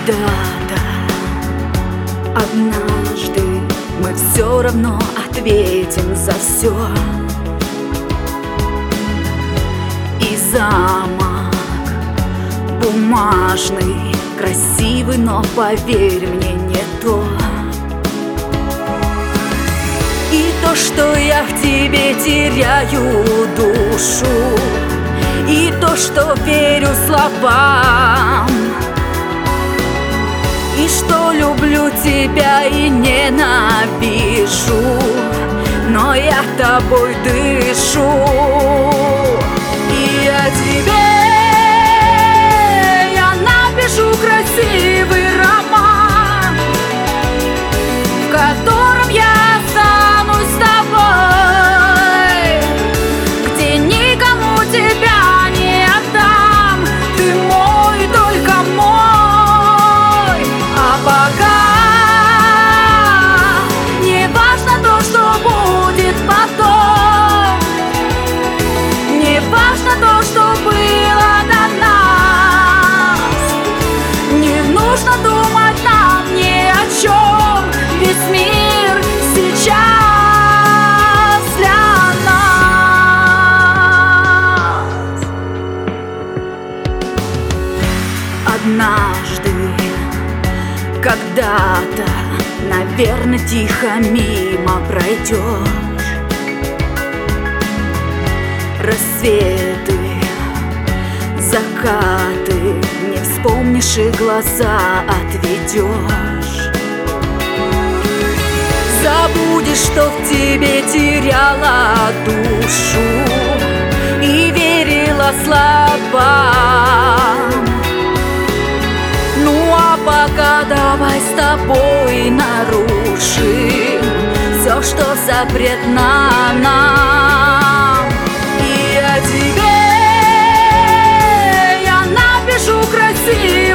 Когда-то, однажды мы все равно ответим за все. И замок бумажный, красивый, но поверь мне, не то. И то, что я в тебе теряю душу, и то, что верю словам, и что люблю тебя и ненавижу, но я тобой дышу. И о тебе я напишу красивый роман, в котором я останусь с тобой, где никому тебя не отдам. Ты мой, только мой. А пока не важно то, что будет потом, не важно то, что было до нас. Не нужно думать нам ни о чем, весь мир сейчас для нас. Однажды, когда-то, наверное, тихо мимо пройдешь. Рассветы, закаты, не вспомнишь и глаза отведешь. Забудешь, что в тебе теряла душу и верила словам. Ну а пока давай с тобой нарушим все, что запретно нам. И о тебе я напишу красиво